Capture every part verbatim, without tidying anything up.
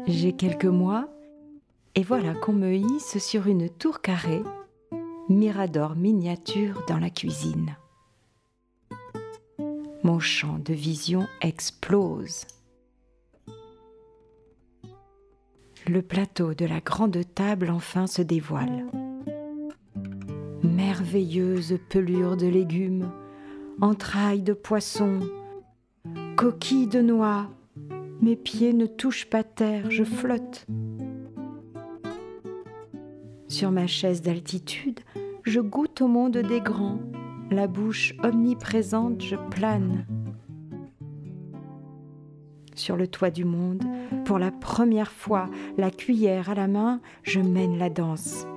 J'ai quelques mois, et voilà qu'on me hisse sur une tour carrée, mirador miniature dans la cuisine. Mon champ de vision explose. Le plateau de la grande table enfin se dévoile. Merveilleuse pelure de légumes, entrailles de poisson, coquilles de noix. Mes pieds ne touchent pas terre, je flotte. Sur ma chaise d'altitude, je goûte au monde des grands. La bouche omniprésente, je plane. Sur le toit du monde, pour la première fois, la cuillère à la main, je mène la danse.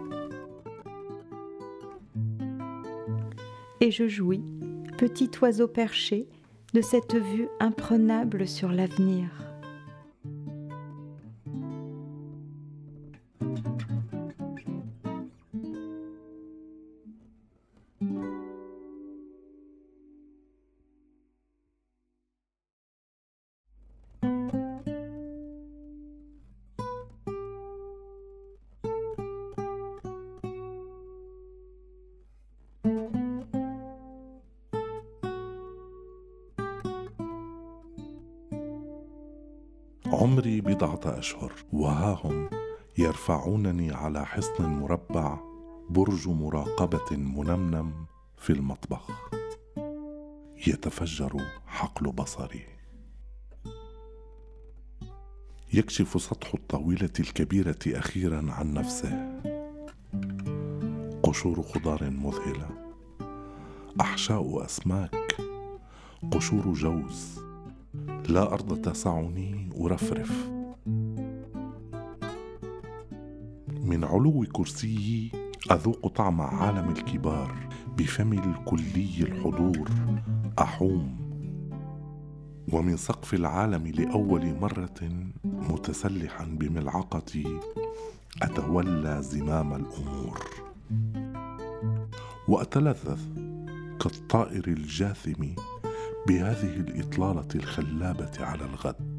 Et je jouis, petit oiseau perché, de cette vue imprenable sur l'avenir. عمري بضعة أشهر وها هم يرفعونني على حصن مربع برج مراقبة منمنم في المطبخ. يتفجر حقل بصري. يكشف سطح الطاولة الكبيرة أخيرا عن نفسه. قشور خضار مذهلة، أحشاء أسماك، قشور جوز. لا أرض تسعني أرفرف. من علو كرسيي أذوق طعم عالم الكبار. بفمي الكلي الحضور أحوم. ومن سقف العالم لأول مرة متسلحا بملعقتي أتولى زمام الأمور. وأتلذذ كالطائر الجاثم بهذه الإطلالة الخلابة على الغد.